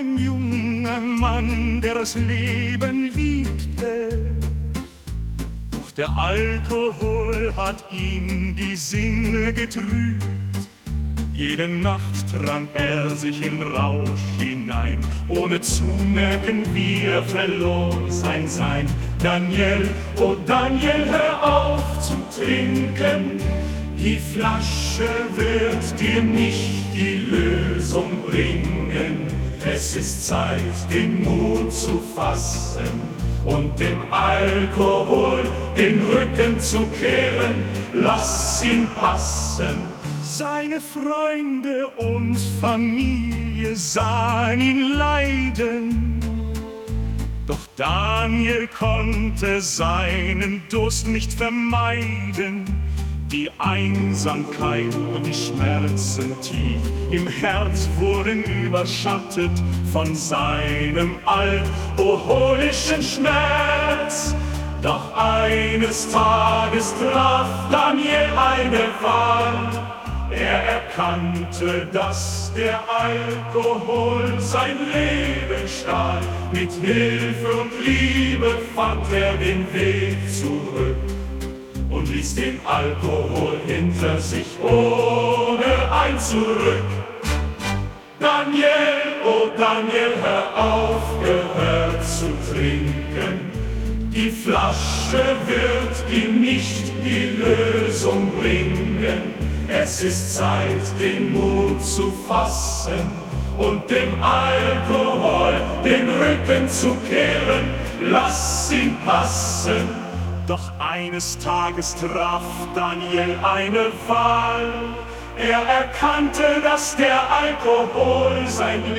ein junger Mann, der das Leben liebte. Doch der Alkohol hat ihm die Sinne getrübt. Jede Nacht trank er sich in Rausch hinein, ohne zu merken, wie er verlor sein Sein. Daniel, oh Daniel, hör auf zu trinken. Die Flasche wird dir nicht die Lösung bringen. Es ist Zeit, den Mut zu fassen und dem Alkohol den Rücken zu kehren. Lass ihn passen. Seine Freunde und Familie sahen ihn leiden. Doch Daniel konnte seinen Durst nicht vermeiden. Die Einsamkeit und die Schmerzen tief im Herz wurden überschattet von seinem alkoholischen Schmerz. Doch eines Tages traf Daniel eine Wahl. Er erkannte, dass der Alkohol sein Leben stahl. Mit Hilfe und Liebe fand er den Weg zurück und ließ den Alkohol hinter sich ohne ein Zurück. Daniel, oh Daniel, hör auf, gehört zu trinken. Die Flasche wird dir nicht die Lösung bringen. Es ist Zeit, den Mut zu fassen und dem Alkohol den Rücken zu kehren. Lass ihn passen. Doch eines Tages traf Daniel eine Wahl. Er erkannte, dass der Alkohol sein